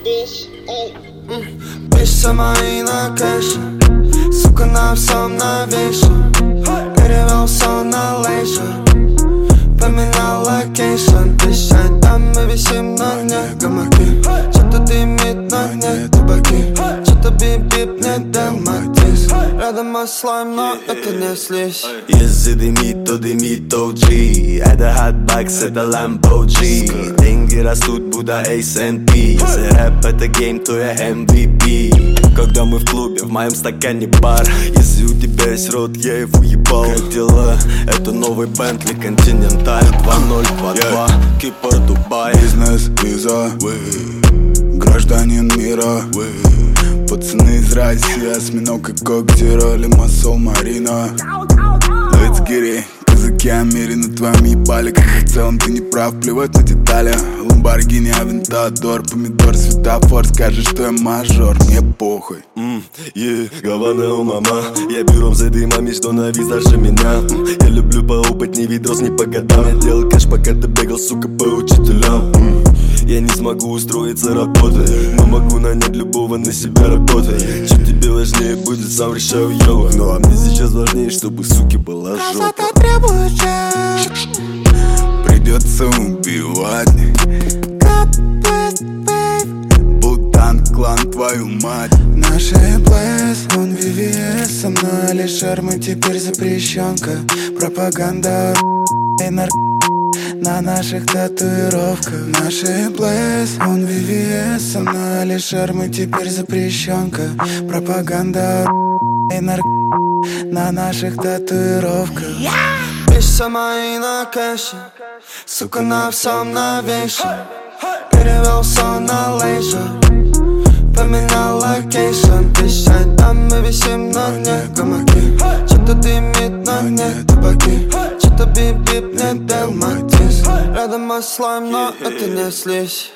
Пишется мои на кэше, сука, на всем навешу. Перевел все на лейшер, поменял локейшн. Пищай, там мы висим на дне гамаки. Что-то дымит на дне табаки, что-то бип-бип, не Далматис. Рядом мой слайм, но это не слизь. Если дымит, то дымит OG. Это хатбакс, это Lambo-G. Деньги растут, будто S&P. Если рэп это гейм, то я MVP. Когда мы в клубе, в моем стакане бар. Если у тебя есть рот, я его ебал. Как дела? Это новый Бентли Континенталь 2022, Кипр, Дубай. Бизнес, виза, гражданин мира. Пацаны из России, осьминог и когтера, лимассол, Марина. Let's get it. Казаки Амири на твоем ебале. Как в целом ты не прав, плевать на детали. Ламборгини, Авентадор, помидор, светофор. Скажешь, что я мажор, мне похуй. Говорю, мама, я бюром за дымами, что навис даже меня. Я люблю поопыт, не видрос, не по годам. Я делал кэш, пока ты бегал, сука, по учителям. Я не смогу устроиться работать, но могу нанять любого на себя работать. Чем тебе важнее будет, сам решаю, йоу. Ну а мне сейчас важнее, чтобы, суки, была жопа. Красота требует жест, Придется убивать. Бутан, клан, твою мать. Наши блэс, он VVS. Со мной Алишер, мы теперь запрещенка. Пропаганда и на наших татуировках. Наши блэс, он VVS. Со мной Алишер, мы теперь запрещенка. Пропаганда и на наших татуировках. Пишется мои на кэше, сука, на всем навешу. Перевел все на лейшер, поменял локейшн. Пищай, там мы висим на дне гамаки. Что-то дымит на дне табаки, что-то бип-бип, не Далматис. Рядом мой слайм, но это не слизь.